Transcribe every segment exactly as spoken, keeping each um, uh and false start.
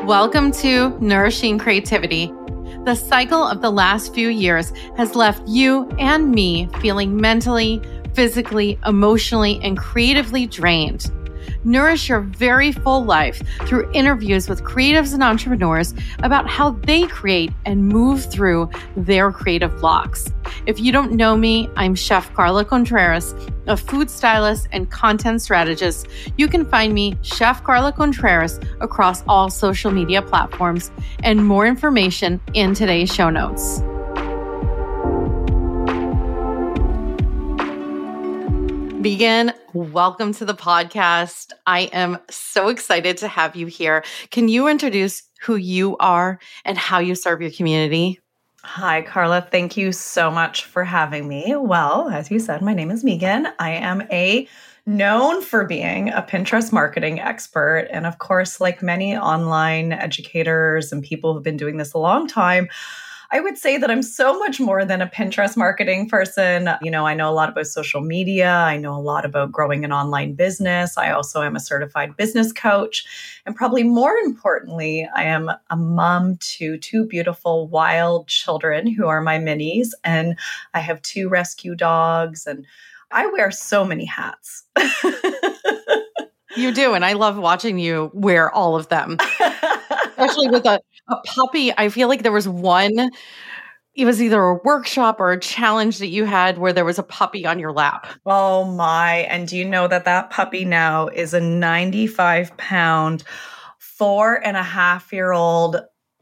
Welcome to Nourishing Creativity. The cycle of the last few years has left you and me feeling mentally, physically, emotionally, and creatively drained. Nourish your very full life through interviews with creatives and entrepreneurs about how they create and move through their creative blocks. If you don't know me, I'm Chef Carla Contreras, a food stylist and content strategist. You can find me, Chef Carla Contreras, across all social media platforms, and more information in today's show notes. Megan, welcome to the podcast. I am so excited to have you here. Can you introduce who you are and how you serve your community? Hi, Carla. Thank you so much for having me. Well, as you said, my name is Megan. I am a known for being a Pinterest marketing expert. And of course, like many online educators and people who've been doing this a long time, I would say that I'm so much more than a Pinterest marketing person. You know, I know a lot about social media. I know a lot about growing an online business. I also am a certified business coach. And probably more importantly, I am a mom to two beautiful wild children who are my minis. And I have two rescue dogs. And I wear so many hats. You do. And I love watching you wear all of them. Especially with a, a puppy. I feel like there was one, it was either a workshop or a challenge that you had where there was a puppy on your lap. Oh my. And do you know that that puppy now is a ninety-five pound, four and a half year old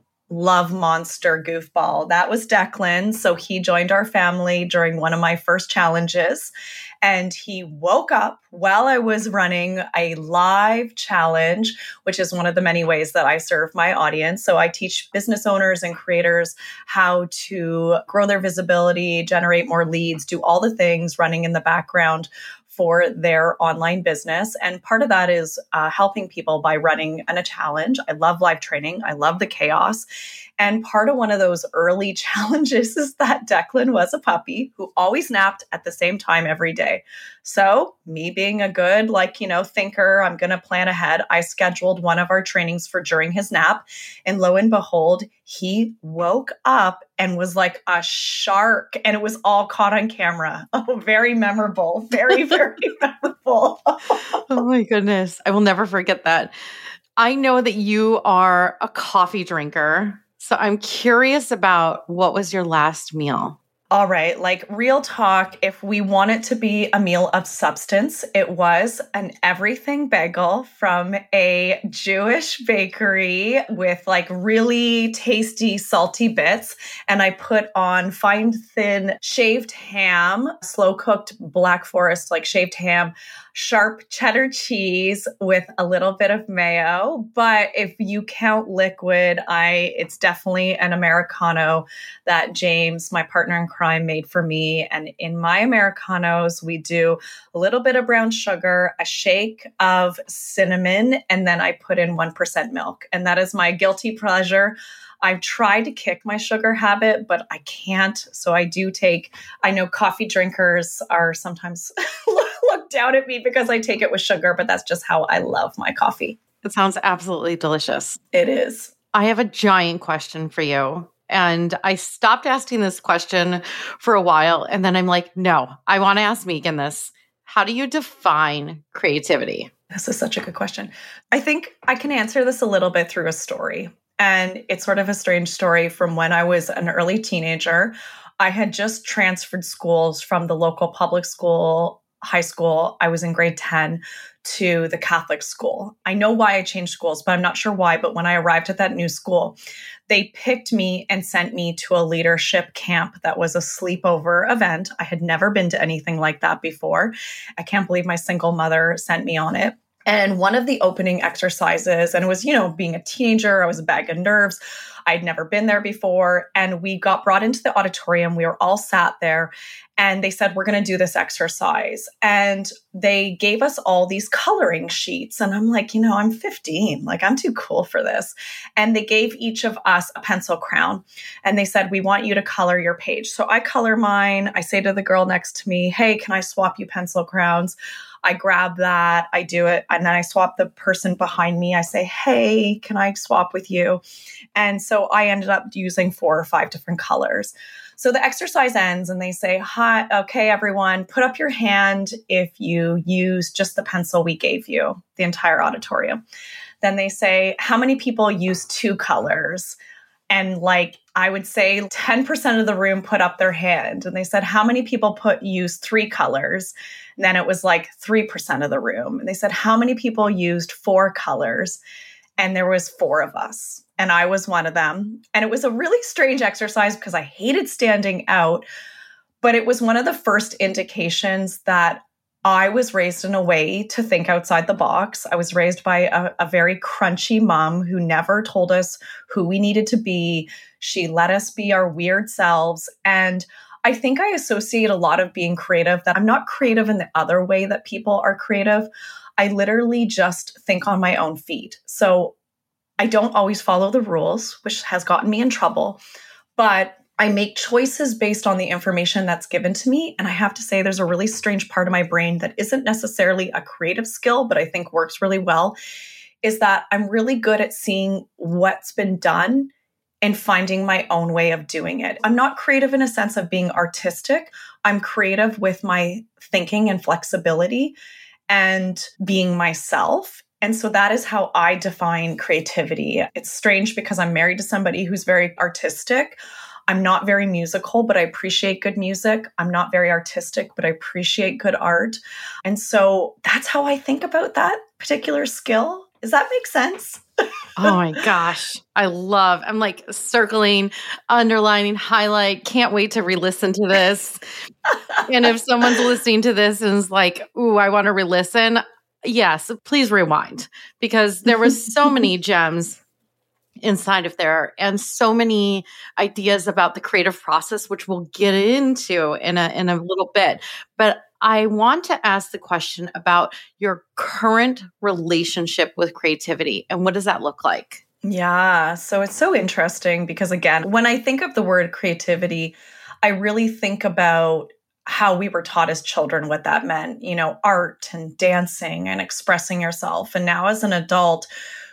love monster goofball. That was Declan. So he joined our family during one of my first challenges. And he woke up while I was running a live challenge, which is one of the many ways that I serve my audience. So I teach business owners and creators how to grow their visibility, generate more leads, do all the things running in the background for their online business. And part of that is uh, helping people by running an, a challenge. I love live training. I love the chaos. And part of one of those early challenges is that Declan was a puppy who always napped at the same time every day. So me being a good, like, you know, thinker, I'm going to plan ahead. I scheduled one of our trainings for during his nap. And lo and behold, he woke up and was like a shark. And it was all caught on camera. Oh, very memorable. Very, very memorable. Oh my goodness. I will never forget that. I know that you are a coffee drinker. So I'm curious about what was your last meal? All right, like real talk, if we want it to be a meal of substance, it was an everything bagel from a Jewish bakery with like really tasty, salty bits. And I put on fine, thin shaved ham, slow cooked Black Forest, like shaved ham, sharp cheddar cheese with a little bit of mayo. But if you count liquid, I it's definitely an Americano that James, my partner in crime, made for me. And in my Americanos, we do a little bit of brown sugar, a shake of cinnamon, and then I put in one percent milk. And that is my guilty pleasure. I've tried to kick my sugar habit, but I can't. So I do take, I know coffee drinkers are sometimes look down at me because I take it with sugar, but that's just how I love my coffee. It sounds absolutely delicious. It is. I have a giant question for you. And I stopped asking this question for a while. And then I'm like, no, I want to ask Megan this. How do you define creativity? This is such a good question. I think I can answer this a little bit through a story. And it's sort of a strange story from when I was an early teenager. I had just transferred schools from the local public school, high school. I was in grade ten to the Catholic school. I know why I changed schools, but I'm not sure why. But when I arrived at that new school, they picked me and sent me to a leadership camp that was a sleepover event. I had never been to anything like that before. I can't believe my single mother sent me on it. And one of the opening exercises, and it was, you know, being a teenager, I was a bag of nerves. I'd never been there before. And we got brought into the auditorium. We were all sat there and they said, we're going to do this exercise. And they gave us all these coloring sheets. And I'm like, you know, I'm fifteen, like I'm too cool for this. And they gave each of us a pencil crown. And they said, we want you to color your page. So I color mine. I say to the girl next to me, hey, can I swap you pencil crowns? I grab that, I do it, and then I swap the person behind me. I say, hey, can I swap with you? And so I ended up using four or five different colors. So the exercise ends and they say, hi, okay, everyone, put up your hand if you use just the pencil we gave you, the entire auditorium. Then they say, how many people use two colors? And like, I would say ten percent of the room put up their hand. And they said, how many people put use three colors? And then it was like three percent of the room. And they said, how many people used four colors? And there was four of us. And I was one of them. And it was a really strange exercise because I hated standing out. But it was one of the first indications that I was raised in a way to think outside the box. I was raised by a, a very crunchy mom who never told us who we needed to be. She let us be our weird selves. And I think I associate a lot of being creative that I'm not creative in the other way that people are creative. I literally just think on my own feet. So I don't always follow the rules, which has gotten me in trouble, but I make choices based on the information that's given to me. And I have to say there's a really strange part of my brain that isn't necessarily a creative skill, but I think works really well, is that I'm really good at seeing what's been done and finding my own way of doing it. I'm not creative in a sense of being artistic. I'm creative with my thinking and flexibility and being myself. And so that is how I define creativity. It's strange because I'm married to somebody who's very artistic. I'm not very musical, but I appreciate good music. I'm not very artistic, but I appreciate good art. And so that's how I think about that particular skill. Does that make sense? Oh my gosh. I love, I'm like circling, underlining, highlight. Can't wait to re-listen to this. And if someone's listening to this and is like, ooh, I want to re-listen. Yes, please rewind, because there was so many gems inside of there and so many ideas about the creative process, which we'll get into in a, in a little bit. But I want to ask the question about your current relationship with creativity and what does that look like? Yeah, so it's so interesting because, again, when I think of the word creativity, I really think about how we were taught as children what that meant, you know, art and dancing and expressing yourself. And now as an adult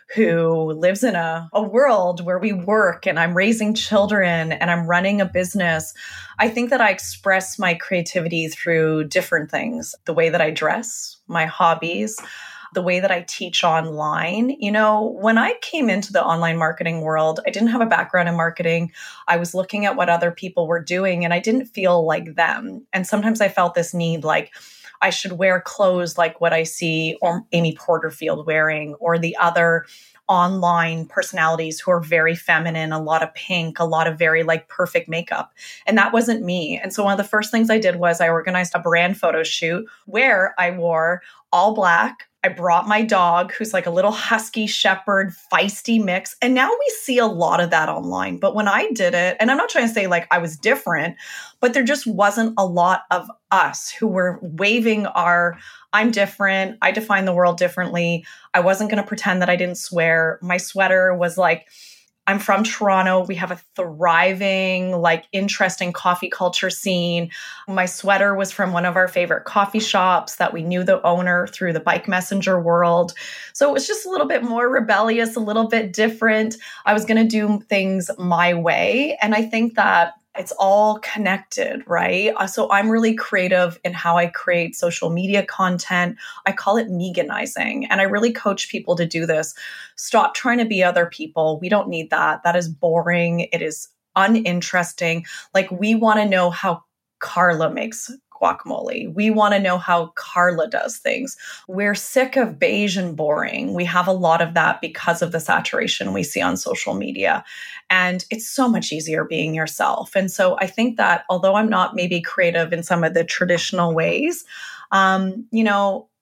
who lives in a, a world where we work and I'm raising children and I'm running a business, I think that I express my creativity through different things. The way that I dress, my hobbies, the way that I teach online. You know, when I came into the online marketing world, I didn't have a background in marketing. I was looking at what other people were doing and I didn't feel like them. And sometimes I felt this need, like, I should wear clothes like what I see or Amy Porterfield wearing, or the other online personalities who are very feminine, a lot of pink, a lot of very like perfect makeup. And that wasn't me. And so one of the first things I did was I organized a brand photo shoot where I wore all black. I brought my dog, who's like a little husky shepherd, feisty mix. And now we see a lot of that online. But when I did it, and I'm not trying to say like I was different, but there just wasn't a lot of us who were waving our, I'm different, I define the world differently. I wasn't going to pretend that I didn't swear. My sweater was like, I'm from Toronto. We have a thriving, like interesting coffee culture scene. My sweater was from one of our favorite coffee shops that we knew the owner through the bike messenger world. So it was just a little bit more rebellious, a little bit different. I was going to do things my way. And I think that it's all connected, right? So I'm really creative in how I create social media content. I call it Meganizing. And I really coach people to do this. Stop trying to be other people. We don't need that. That is boring. It is uninteresting. Like, we want to know how Carla makes guacamole. We want to know how Carla does things. We're sick of beige and boring. We have a lot of that because of the saturation we see on social media. And it's so much easier being yourself. And so I think that although I'm not maybe creative in some of the traditional ways, um, you know,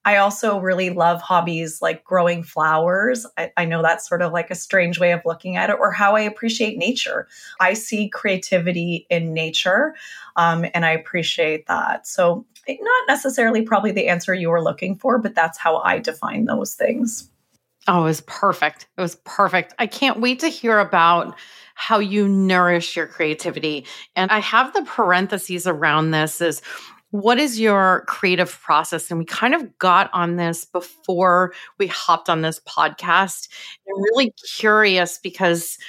I also really love hobbies like growing flowers. I, I know that's sort of like a strange way of looking at it, or how I appreciate nature. I see creativity in nature, um, and I appreciate that. So not necessarily probably the answer you were looking for, but that's how I define those things. Oh, it was perfect. It was perfect. I can't wait to hear about how you nourish your creativity. And I have the parentheses around this is, what is your creative process? And we kind of got on this before we hopped on this podcast. I'm really curious because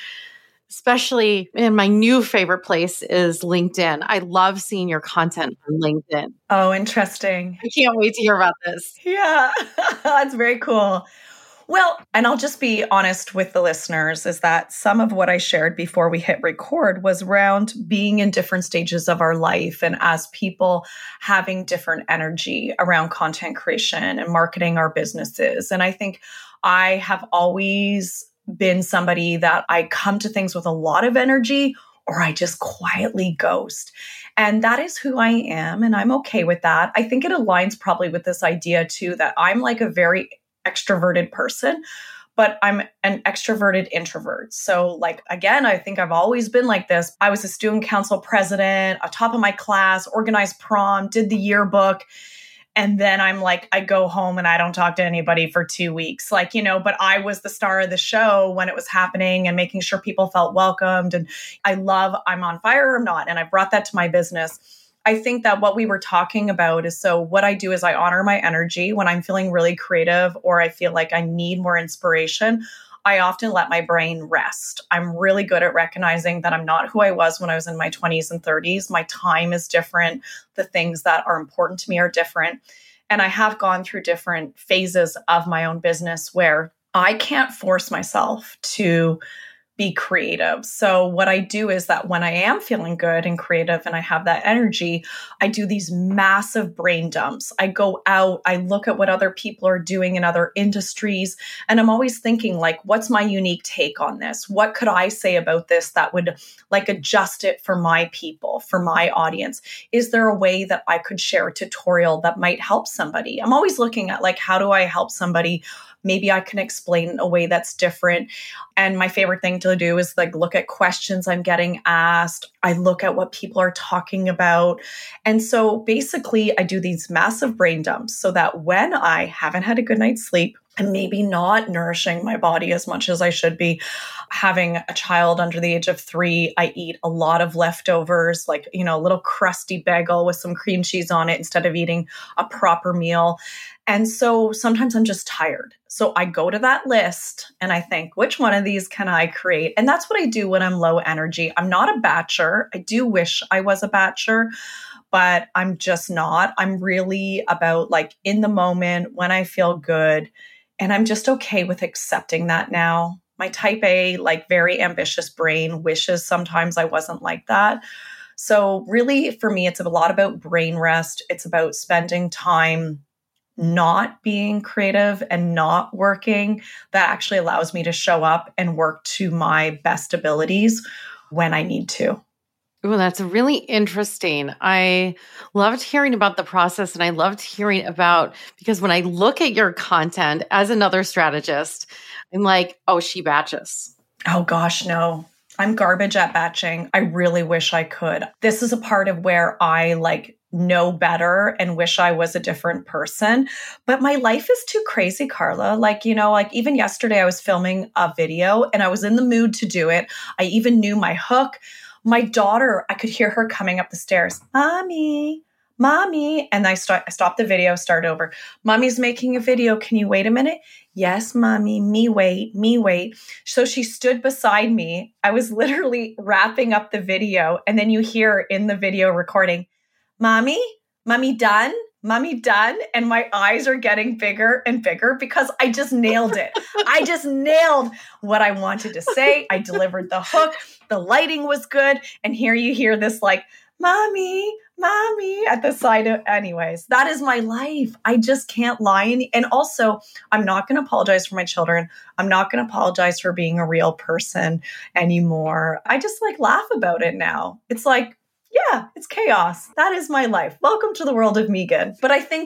especially in my new favorite place is LinkedIn. I love seeing your content on LinkedIn. Oh, interesting. I can't wait to hear about this. Yeah, that's very cool. Well, and I'll just be honest with the listeners, is that some of what I shared before we hit record was around being in different stages of our life, and as people having different energy around content creation and marketing our businesses. And I think I have always been somebody that I come to things with a lot of energy, or I just quietly ghost. And that is who I am. And I'm okay with that. I think it aligns probably with this idea too, that I'm like a very extroverted person, but I'm an extroverted introvert. So like, again, I think I've always been like this. I was a student council president, a top of my class, organized prom, did the yearbook. And then I'm like, I go home and I don't talk to anybody for two weeks. Like, you know, but I was the star of the show when it was happening and making sure people felt welcomed. And I love, I'm on fire or I'm not. And I brought that to my business. I think that what we were talking about is, so what I do is I honor my energy when I'm feeling really creative or I feel like I need more inspiration. I often let my brain rest. I'm really good at recognizing that I'm not who I was when I was in my twenties and thirties. My time is different. The things that are important to me are different. And I have gone through different phases of my own business where I can't force myself to be creative. So what I do is that when I am feeling good and creative and I have that energy, I do these massive brain dumps. I go out, I look at what other people are doing in other industries, and I'm always thinking like, what's my unique take on this? What could I say about this that would like adjust it for my people, for my audience? Is there a way that I could share a tutorial that might help somebody? I'm always looking at like, how do I help somebody? Maybe I can explain a way that's different. And my favorite thing to do is like look at questions I'm getting asked. I look at what people are talking about. And so basically I do these massive brain dumps so that when I haven't had a good night's sleep, and maybe not nourishing my body as much as I should be, having a child under the age of three, I eat a lot of leftovers, like, you know, a little crusty bagel with some cream cheese on it instead of eating a proper meal. And so sometimes I'm just tired. So I go to that list and I think, which one of these can I create? And that's what I do when I'm low energy. I'm not a batcher. I do wish I was a batcher, but I'm just not. I'm really about like in the moment when I feel good. And I'm just okay with accepting that now. My type A, like very ambitious brain wishes sometimes I wasn't like that. So really for me, it's a lot about brain rest. It's about spending time not being creative and not working. That actually allows me to show up and work to my best abilities when I need to. Oh, that's really interesting. I loved hearing about the process, and I loved hearing about, because when I look at your content as another strategist, I'm like, oh, she batches. Oh gosh, no. I'm garbage at batching. I really wish I could. This is a part of where I like know better and wish I was a different person. But my life is too crazy, Carla. Like, you know, like even yesterday I was filming a video and I was in the mood to do it. I even knew my hook. My daughter, I could hear her coming up the stairs. Mommy, mommy. And I, start, I stopped the video, start over. Mommy's making a video. Can you wait a minute? Yes, mommy, me wait, me wait. So she stood beside me. I was literally wrapping up the video. And then you hear in the video recording, mommy, mommy done? Mommy done? And my eyes are getting bigger and bigger because I just nailed it. I just nailed what I wanted to say. I delivered the hook. The lighting was good. And here you hear this like, mommy, mommy at the side of, anyways, that is my life. I just can't lie. And also, I'm not going to apologize for my children. I'm not going to apologize for being a real person anymore. I just like laugh about it now. It's like, yeah, it's chaos. That is my life. Welcome to the world of Megan. But I think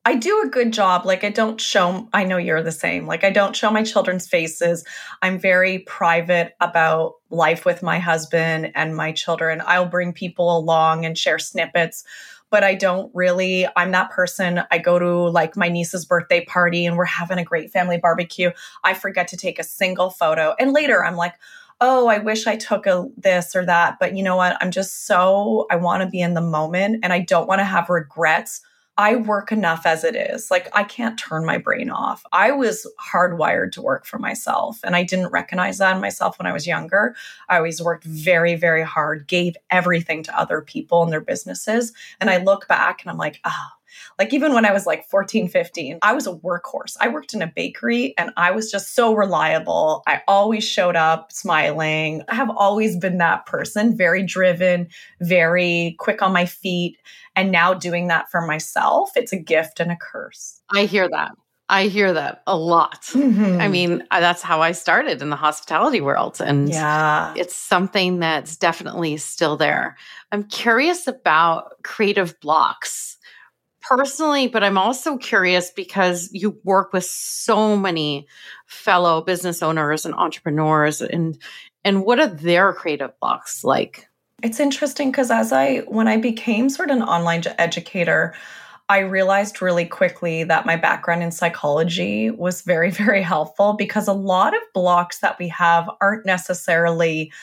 I do a good job. Like I don't show, I know you're the same. Like I don't show my children's faces. I'm very private about life with my husband and my children. I'll bring people along and share snippets, but I don't really, I'm that person. I go to like my niece's birthday party and we're having a great family barbecue. I forget to take a single photo. And later I'm like, oh, I wish I took a this or that. But you know what? I'm just so, I want to be in the moment and I don't want to have regrets. I work enough as it is. Like I can't turn my brain off. I was hardwired to work for myself and I didn't recognize that in myself when I was younger. I always worked very, very hard, gave everything to other people and their businesses. And I look back and I'm like, oh, like even when I was like fourteen, fifteen, I was a workhorse. I worked in a bakery and I was just so reliable. I always showed up smiling. I have always been that person, very driven, very quick on my feet. And now doing that for myself, it's a gift and a curse. I hear that. I hear that a lot. Mm-hmm. I mean, that's how I started in the hospitality world. And yeah. It's something that's definitely still there. I'm curious about creative blocks personally, but I'm also curious because you work with so many fellow business owners and entrepreneurs, and and what are their creative blocks like? It's interesting because as I, when I became sort of an online educator, I realized really quickly that my background in psychology was very, very helpful because a lot of blocks that we have aren't necessarily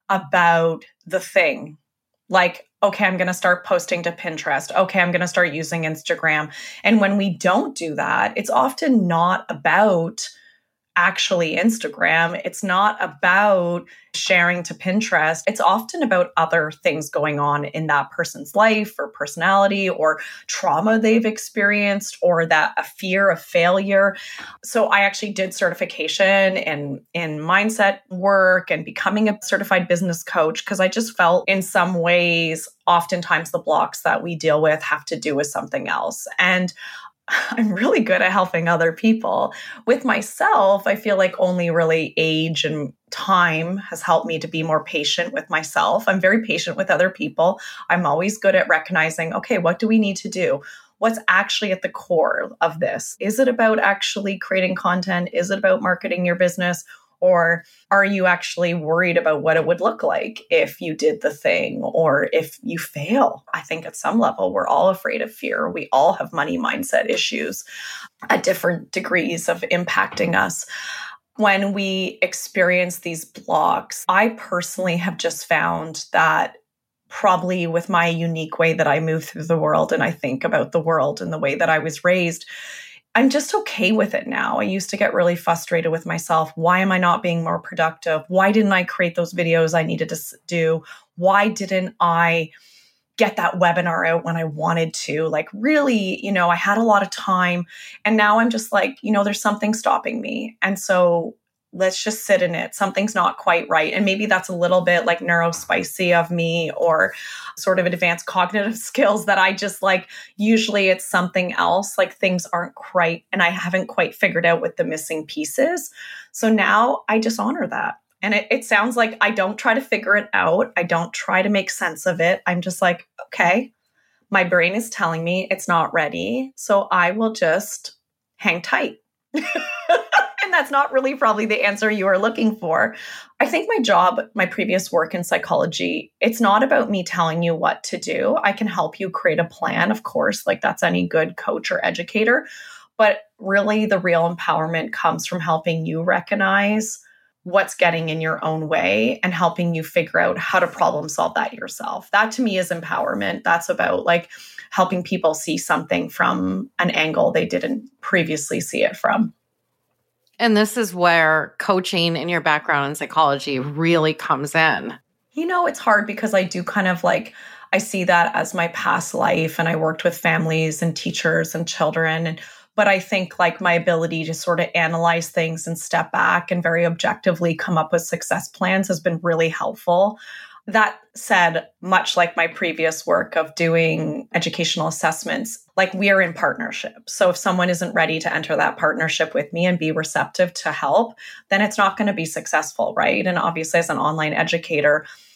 about the thing. Like, okay, I'm going to start posting to Pinterest. Okay, I'm going to start using Instagram. And when we don't do that, it's often not about actually Instagram. It's not about sharing to Pinterest. It's often about other things going on in that person's life or personality or trauma they've experienced or that a fear of failure. So I actually did certification in, in mindset work and becoming a certified business coach because I just felt in some ways, oftentimes the blocks that we deal with have to do with something else. And I'm really good at helping other people. With myself, I feel like only really age and time has helped me to be more patient with myself. I'm very patient with other people. I'm always good at recognizing, okay, what do we need to do? What's actually at the core of this? Is it about actually creating content? Is it about marketing your business? Or are you actually worried about what it would look like if you did the thing or if you fail? I think at some level, we're all afraid of fear. We all have money mindset issues at different degrees of impacting us. When we experience these blocks, I personally have just found that probably with my unique way that I move through the world and I think about the world and the way that I was raised, I'm just okay with it now. I used to get really frustrated with myself. Why am I not being more productive? Why didn't I create those videos I needed to do? Why didn't I get that webinar out when I wanted to? Like really, you know, I had a lot of time and now I'm just like, you know, there's something stopping me. And so let's just sit in it. Something's not quite right. And maybe that's a little bit like neurospicy of me or sort of advanced cognitive skills that I just like, usually it's something else, like things aren't quite, and I haven't quite figured out what the missing piece is. So now I just honor that. And it, it sounds like I don't try to figure it out. I don't try to make sense of it. I'm just like, okay, my brain is telling me it's not ready. So I will just hang tight. And that's not really probably the answer you are looking for. I think my job, my previous work in psychology, it's not about me telling you what to do. I can help you create a plan, of course, like that's any good coach or educator. But really the real empowerment comes from helping you recognize what's getting in your own way and helping you figure out how to problem solve that yourself. That to me is empowerment. That's about like helping people see something from an angle they didn't previously see it from. And this is where coaching and your background in psychology really comes in. You know, it's hard because I do kind of like, I see that as my past life and I worked with families and teachers and children. And, but I think like my ability to sort of analyze things and step back and very objectively come up with success plans has been really helpful. That said, much like my previous work of doing educational assessments, like we are in partnership. So if someone isn't ready to enter that partnership with me and be receptive to help, then it's not going to be successful, right? And obviously as an online educator,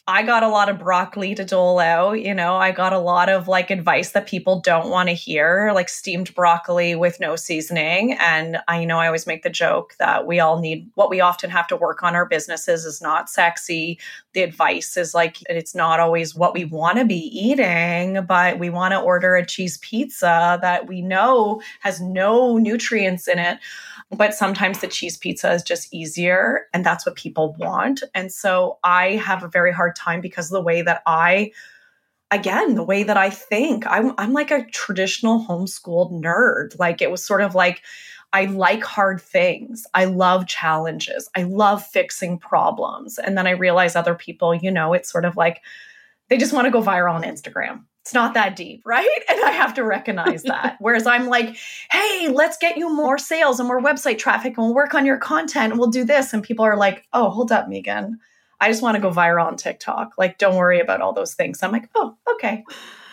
I got a lot of broccoli to dole out. You know, I got a lot of like advice that people don't want to hear, like steamed broccoli with no seasoning. And I you know I always make the joke that we all need, what we often have to work on our businesses is not sexy. The advice is like, it's not always what we want to be eating, but we want to order a cheese pizza that we know has no nutrients in it. But sometimes the cheese pizza is just easier and that's what people want. And so I have a very hard time because of the way that I, again, the way that I think, I'm, I'm like a traditional homeschooled nerd. Like it was sort of like, I like hard things. I love challenges. I love fixing problems. And then I realize other people, you know, it's sort of like, they just want to go viral on Instagram. It's not that deep, right? And I have to recognize that. Whereas I'm like, hey, let's get you more sales and more website traffic and we'll work on your content and we'll do this. And people are like, oh, hold up, Megan. I just want to go viral on TikTok. Like, don't worry about all those things. I'm like, oh, okay.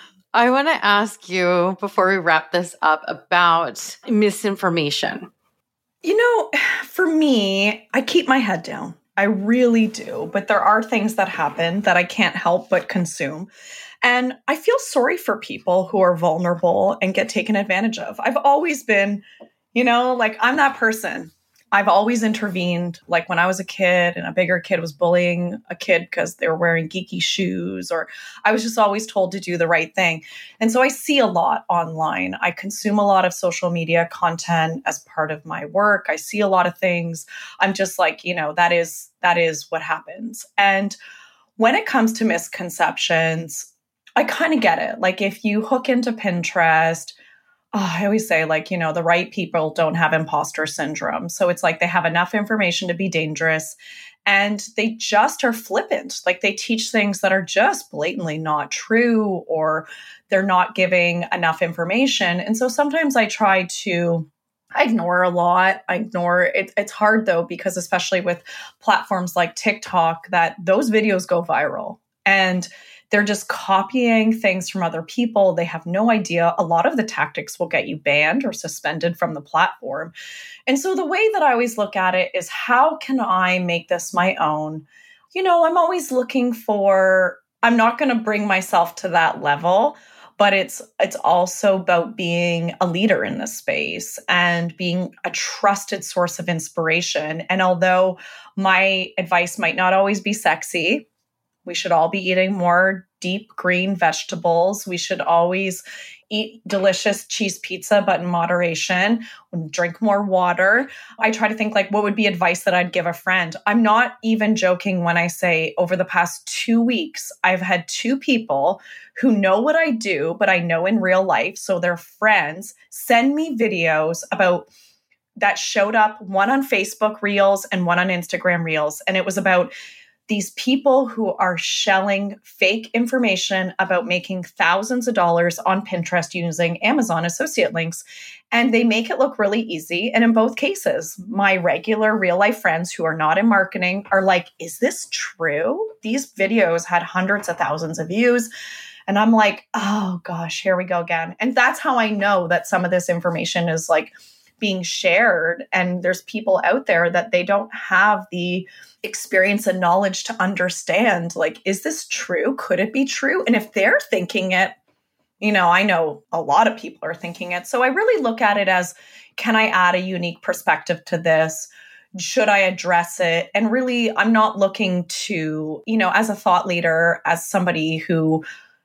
I want to ask you before we wrap this up about misinformation. You know, for me, I keep my head down. I really do. But there are things that happen that I can't help but consume. And I feel sorry for people who are vulnerable and get taken advantage of. I've always been, you know, like I'm that person. I've always intervened. Like when I was a kid and a bigger kid was bullying a kid because they were wearing geeky shoes, or I was just always told to do the right thing. And so I see a lot online. I consume a lot of social media content as part of my work. I see a lot of things. I'm just like, you know, that is, that is what happens. And when it comes to misconceptions, I kind of get it. Like if you hook into Pinterest, oh, I always say like, you know, the right people don't have imposter syndrome. So it's like they have enough information to be dangerous and they just are flippant. Like they teach things that are just blatantly not true or they're not giving enough information. And so sometimes I try to I ignore a lot. I ignore it. It's hard though, because especially with platforms like TikTok, that those videos go viral and they're just copying things from other people. They have no idea. A lot of the tactics will get you banned or suspended from the platform. And so the way that I always look at it is, how can I make this my own? You know, I'm always looking for, I'm not going to bring myself to that level, but it's it's also about being a leader in this space and being a trusted source of inspiration. And although my advice might not always be sexy, we should all be eating more deep green vegetables. We should always eat delicious cheese pizza, but in moderation. Drink more water. I try to think like, what would be advice that I'd give a friend? I'm not even joking when I say over the past two weeks, I've had two people who know what I do, but I know in real life. So they're friends, send me videos about that showed up, one on Facebook Reels and one on Instagram Reels. And it was about these people who are shelling fake information about making thousands of dollars on Pinterest using Amazon associate links. And they make it look really easy. And in both cases, my regular real life friends who are not in marketing are like, is this true? These videos had hundreds of thousands of views. And I'm like, oh gosh, here we go again. And that's how I know that some of this information is like being shared. And there's people out there that they don't have the experience and knowledge to understand, like, is this true? Could it be true? And if they're thinking it, you know, I know a lot of people are thinking it. So I really look at it as, can I add a unique perspective to this? Should I address it? And really, I'm not looking to, you know, as a thought leader, as somebody who,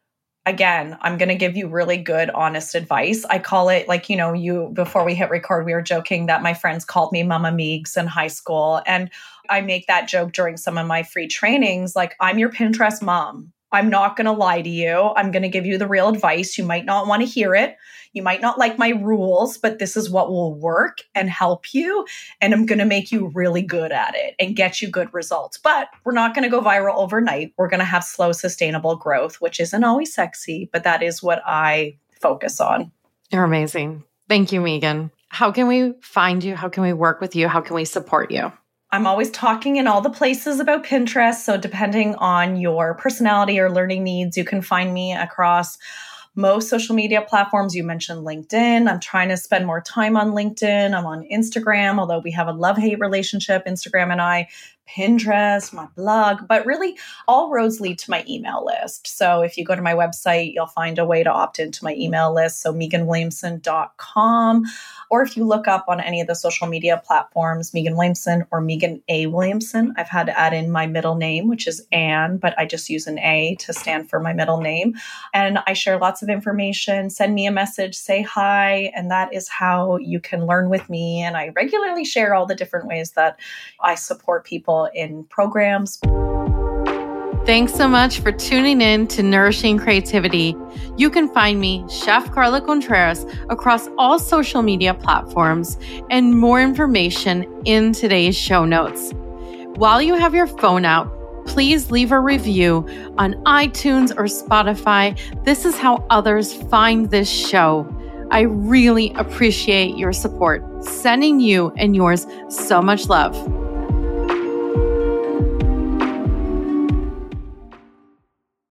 again, I'm going to give you really good, honest advice. I call it like, you know, you, before we hit record, we were joking that my friends called me Mama Meegs in high school. And I make that joke during some of my free trainings. Like, I'm your Pinterest mom. I'm not going to lie to you. I'm going to give you the real advice. You might not want to hear it. You might not like my rules, but this is what will work and help you. And I'm going to make you really good at it and get you good results. But we're not going to go viral overnight. We're going to have slow, sustainable growth, which isn't always sexy, but that is what I focus on. You're amazing. Thank you, Megan. How can we find you? How can we work with you? How can we support you? I'm always talking in all the places about Pinterest. So depending on your personality or learning needs, you can find me across most social media platforms. You mentioned LinkedIn. I'm trying to spend more time on LinkedIn. I'm on Instagram, although we have a love-hate relationship, Instagram and I. Pinterest, my blog, but really all roads lead to my email list. So if you go to my website, you'll find a way to opt into my email list. So megan williamson dot com. Or if you look up on any of the social media platforms, Megan Williamson or Megan A. Williamson, I've had to add in my middle name, which is Anne, but I just use an A to stand for my middle name. And I share lots of information. Send me a message, say hi. And that is how you can learn with me. And I regularly share all the different ways that I support people in programs. Thanks so much for tuning in to Nourishing Creativity. You can find me, Chef Carla Contreras, across all social media platforms, and more information in today's show notes. While you have your phone out, please leave a review on iTunes or Spotify. This is how others find this show. I really appreciate your support. Sending you and yours so much love.